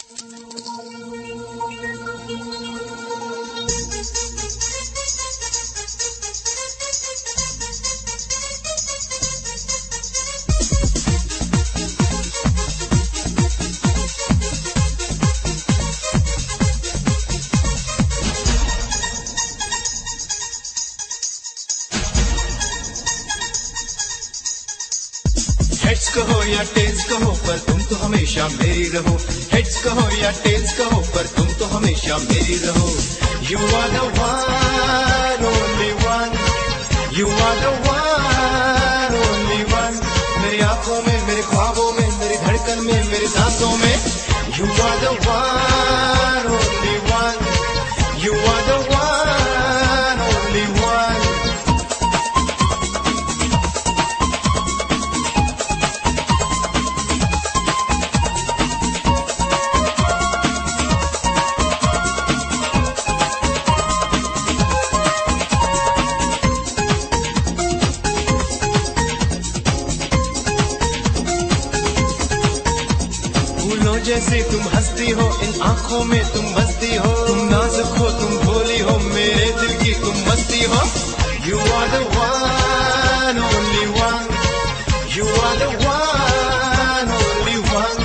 Heads कहो या tales कहो पर तुम तो हमेशा मेरी रहो। हेड्स कहो या टेल्स कहो पर तुम तो हमेशा मेरी रहो। You are the one, only one. You are the one, only one. मेरी आंखों में, मेरे ख्वाबों में, मेरी धड़कन में, मेरी सांसों में। You are the one, only one. You are the one, only one. जैसे तुम हंसती हो, इन आंखों में तुम बसती हो। तुम नाजुक हो, तुम भोली हो, मेरे दिल की तुम मस्ती हो। You are the one, only one. You are the one, only one.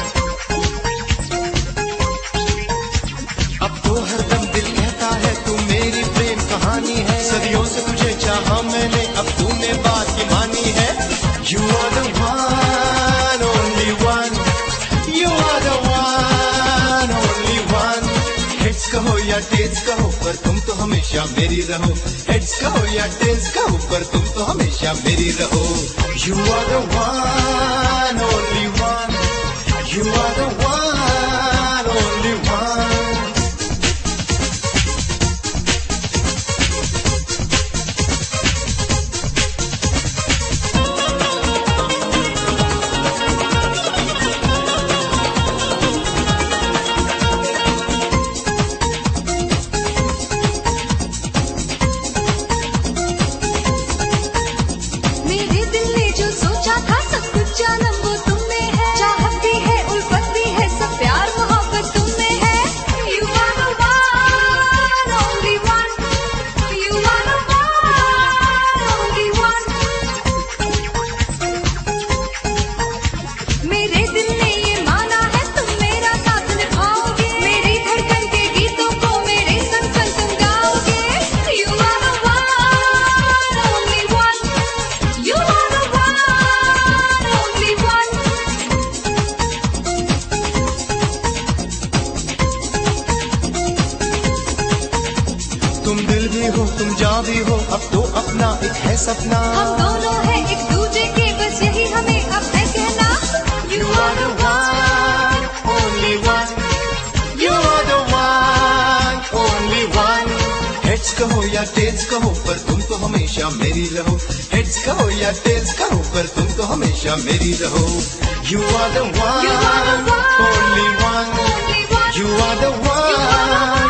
अब तो हरदम दिल कहता है तू मेरी प्रेम कहानी है। सदियों से तुझे चाहा मैंने, अब तूने बात की मानी है। You are the one, only one. You are the one, only one. Heads कहो या tails कहो पर तुम तो हमेशा मेरी रहो। Heads कहो या tails कहो पर तुम तो हमेशा मेरी रहो। You are the one, only one. You are the one, only one. तुम दिल भी हो, तुम जा भी हो, अब तो अपना एक है सपना। हम दोनों हैं एक दूजे के, बस यही हमें अब है कहना। You are the one, only one. You are the one, only one. Heads कहो या tails कहो पर तुम तो हमेशा मेरी रहो। Heads कहो या tails कहो पर तुम तो हमेशा मेरी रहो। You are the one, only one. You are the one.